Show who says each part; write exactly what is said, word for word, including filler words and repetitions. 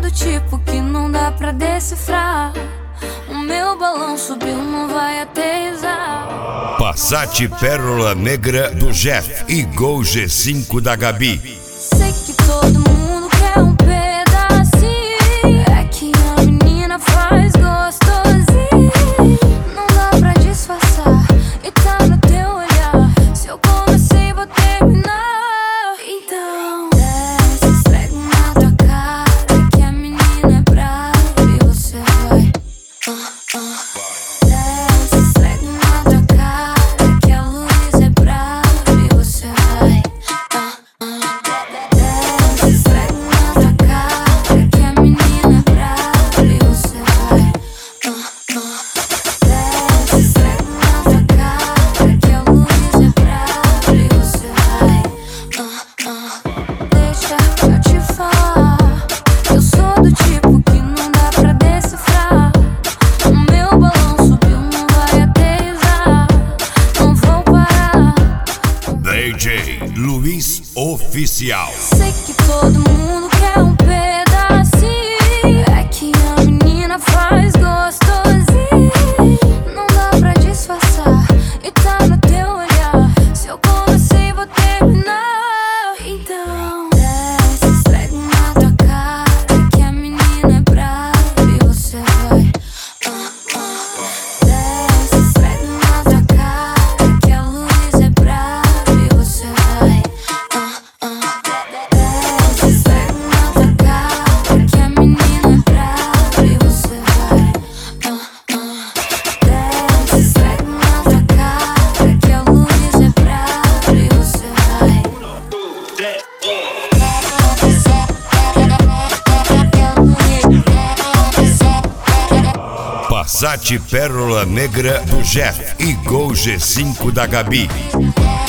Speaker 1: do tipo que não dá pra decifrar. O meu balão subiu, não vai aterrissar.
Speaker 2: Passat Pérola Negra do Jeff e Gol G cinco da Gabi.
Speaker 1: Sei que todo mundo quer um pedacinho, é que a menina faz gostosinho. Não dá pra disfarçar e tá no teu olhar. Se eu comecei, vou terminar. Então desce, esfrega na tua cara que a menina é brava e você vai uh, uh. Desce, esfrega na tua cara que a luz é brava e você vai uh, uh. Desce, esfrega na tua cara que a menina é brava e você vai uh, uh. Desce, esfrega na tua cara que a luz é brava e você vai uh, uh. Deixa eu te falar, eu sou do tipo que não dá pra decifrar. O meu balão subiu, não vai aterrissar. Não vou parar.
Speaker 2: D J Luiz Oficial.
Speaker 1: Sei que todo mundo quer um pedacinho, é que a menina faz gostosinho. Não dá pra disfarçar e tá no teu olhar. Se eu comecei, vou terminar. Então desce, esfrega na tua cara que a menina é brava e você vai uh, uh. Desce, esfrega na tua cara que a luz é brava e você vai uh, uh. Desce, esfrega na tua cara que a menina é brava e você vai uh, uh. Desce, esfrega na tua cara que a luz é brava e você vai
Speaker 2: Passat Pérola Negra do Jeff e Gol G cinco da Gabi.